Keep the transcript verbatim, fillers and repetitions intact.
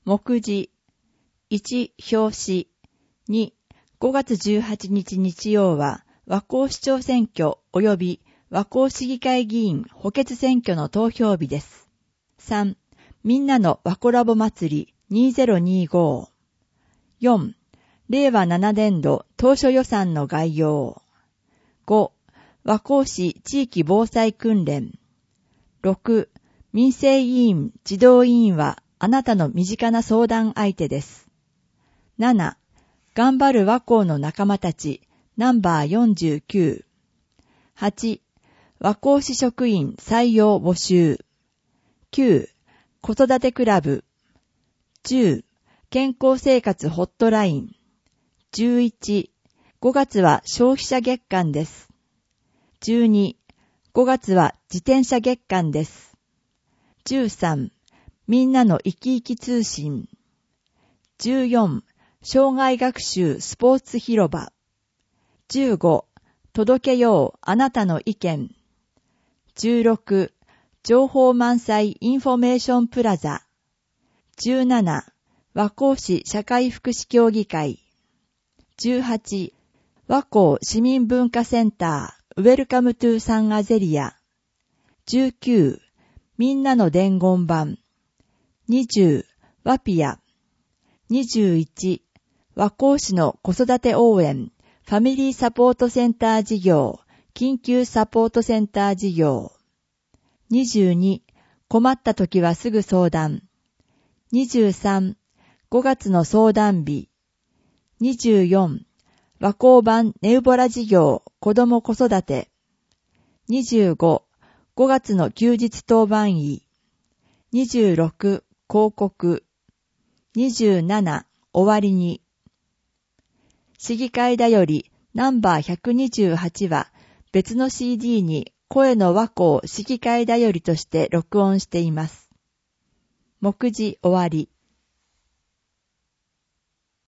目次。いち、表紙。に、ごがつじゅうはちにち日曜は、和光市長選挙及び和光市議会議員補欠選挙の投票日です。さん、みんなの和コラボ祭りにせんにじゅうご。よん、れいわななねんど当初予算の概要。ご、和光市地域防災訓練。ろく、民生委員児童委員はあなたの身近な相談相手です。なな、頑張る和光の仲間たちナンバーよんじゅうきゅう。はち、和光市職員採用募集。きゅう、子育てクラブ。じゅう、健康生活ホットライン。じゅういち、ごがつは消費者月間です。じゅうに、ごがつは自転車月間です。じゅうさん、みんなの生き生き通信。じゅうよん、障害学習スポーツ広場。じゅうご、届けようあなたの意見。じゅうろく、情報満載インフォメーションプラザ。じゅうなな、和光市社会福祉協議会。じゅうはち、和光市民文化センターウェルカムトゥサンアゼリア。じゅうきゅう、みんなの伝言板。にじゅう、ワピア。にじゅういち、和光市の子育て応援ファミリーサポートセンター事業緊急サポートセンター事業。にじゅうに、困った時はすぐ相談。にじゅうさん、ごがつの相談日。にじゅうよん、和光版ネウボラ事業子ども子育て。にじゅうご、ごがつの休日当番医。にじゅうろく、広告。にじゅうなな、終わりに。市議会だよりナンバーひゃくにじゅうはちは別の シーディー に声の和光市議会だよりとして録音しています。目次終わり。